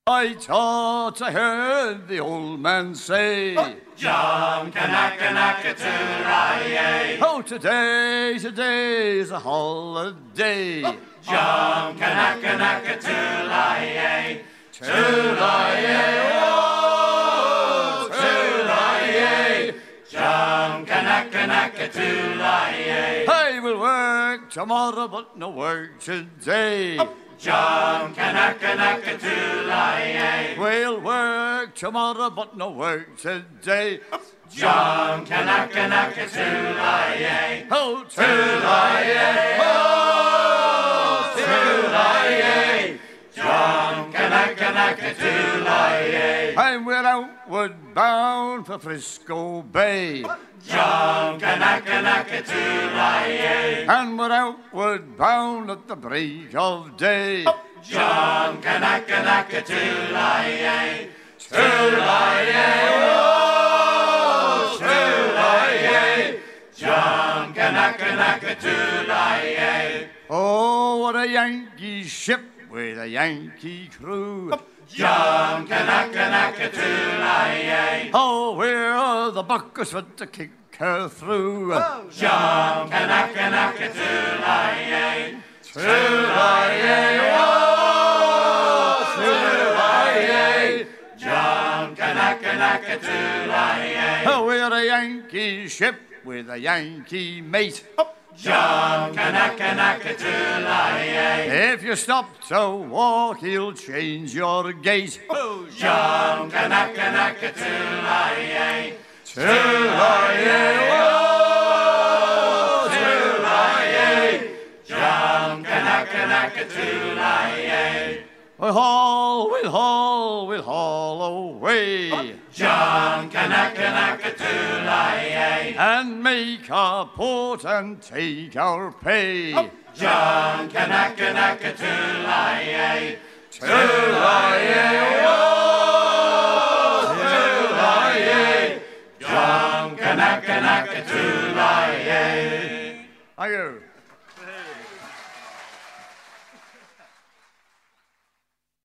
I thought I heard the old man say, John Kanaka-naka-toolai-yay. oh, today's a holiday. John Kanaka-naka-toolai-yay. Toolai-yay, oh, Toolai-yay. John Kanaka-naka-toolai-yay. I will work tomorrow, but no work today. John Kanaka-naka-toolai-yay. We'll work tomorrow, but no work today. John Kanaka-naka-toolai-yay. Oh, Toolai-yay, oh, toolai-yay. John Kanaka-naka-toolai-yay. and we're outward bound for Frisco Bay. John Kanaka-naka-toolai-yay. And we're outward bound at the break of day. John Kanaka-naka-toolai-yay. Toolai-yay, oh, toolai-yay. John Kanaka-naka-toolai-yay. Oh, what a Yankee ship with a Yankee crew. John Kanaka-naka-toolai-yay. Oh, we're the buckers fit to kick her through. John Kanaka-naka-toolai-yay. Toolai-yay, oh, toolai-yay. John Kanaka-naka-toolai-yay. Oh, we're a Yankee ship with a Yankee mate. John Kanaka-naka-toolai-yay. If you stop to walk, he'll change your gait. John Kanaka-naka-toolai-yay. Toolai-yay, oh, toolai-yay. John Kanaka-naka-toolai-yay. we'll haul away. John Kanaka-naka-toolai-yay. And make our port and take our pay. John Kanaka-naka-toolai-yay. Toolai-yay, oh, toolai-yay. John Kanaka-naka-toolai-yay. Thank you.